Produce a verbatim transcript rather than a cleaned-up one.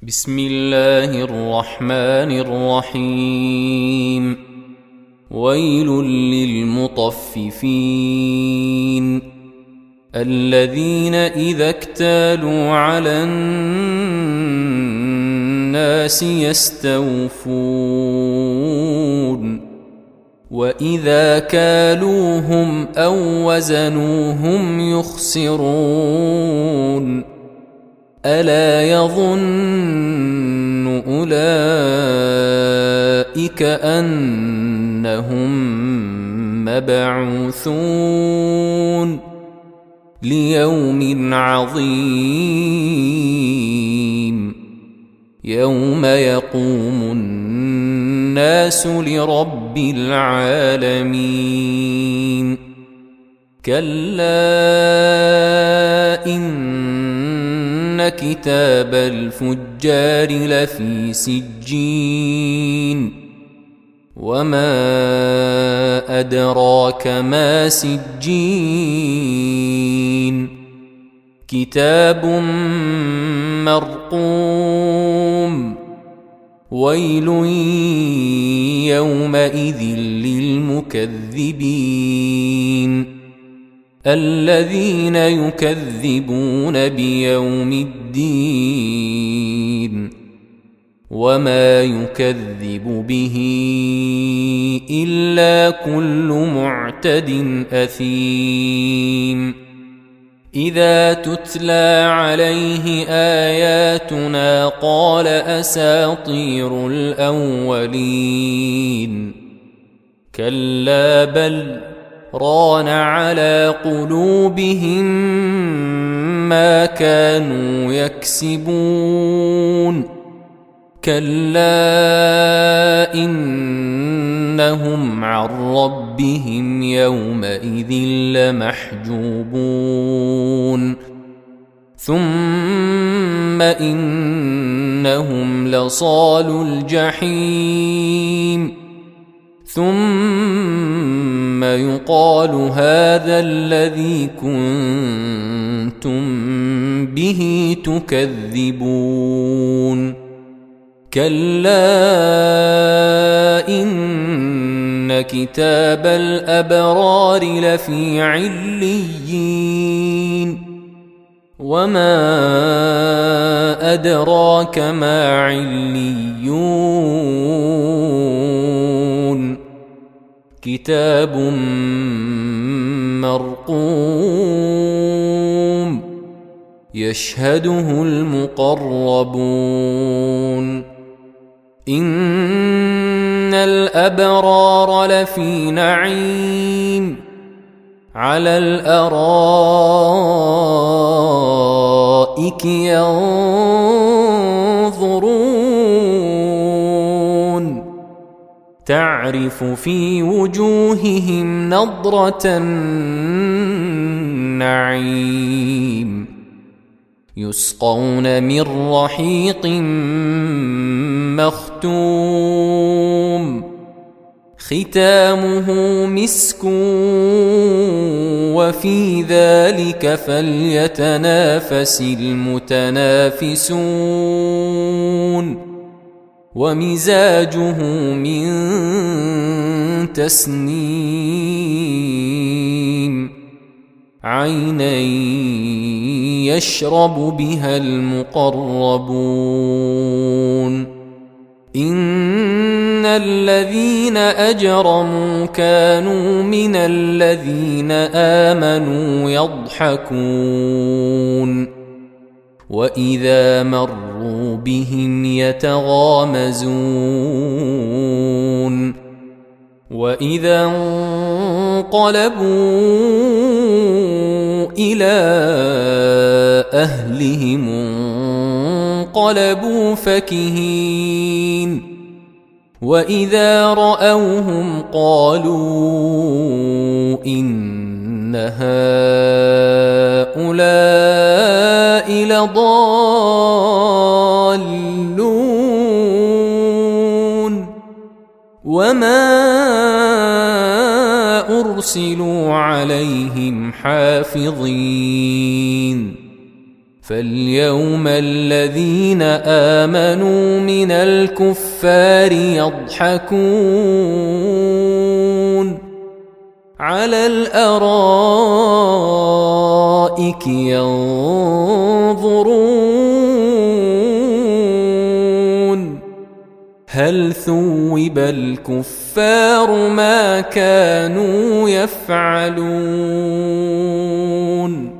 بسم الله الرحمن الرحيم. ويل للمطففين الذين إذا اكتالوا على الناس يستوفون وإذا كالوهم أو وزنوهم يخسرون. ألا يظن أولئك أنهم مبعوثون ليوم عظيم يوم يقوم الناس لرب العالمين. كلا إن كتاب الفجار لفي سجين وما أدراك ما سجين كتاب مرقوم ويل يومئذ للمكذبين الذين يكذبون بيوم الدين وما يكذب به إلا كل معتد أثيم. إذا تتلى عليه آياتنا قال أساطير الأولين. كلا بل ران على قلوبهم ما كانوا يكسبون. كلا إنهم عن ربهم يومئذ لمحجوبون ثم إنهم لصالو الجحيم ثم يقال هذا الذي كنتم به تكذبون. كلا إن كتاب الأبرار لفي عليين وما أدراك ما عليون كتاب مرقوم يشهده المقربون. إن الأبرار لفي نعيم على الأرائك ينظرون تعرف في وجوههم نضرة النعيم يسقون من رحيق مختوم ختامه مسك وفي ذلك فليتنافس المتنافسون. ومزاجه من تسنيم عينا يشرب بها المقربون. إن الذين أجرموا كانوا من الذين آمنوا يضحكون وإذا مروا بهم يتغامزون وإذا انقلبوا إلى أهلهم انقلبوا فكهين وإذا رأوهم قالوا إن هؤلاء لضالون وما أرسلوا عليهم حافظين فاليوم الذين آمنوا من الكفار يضحكون على الأرائك ينظرون هل ثوب الكفار ما كانوا يفعلون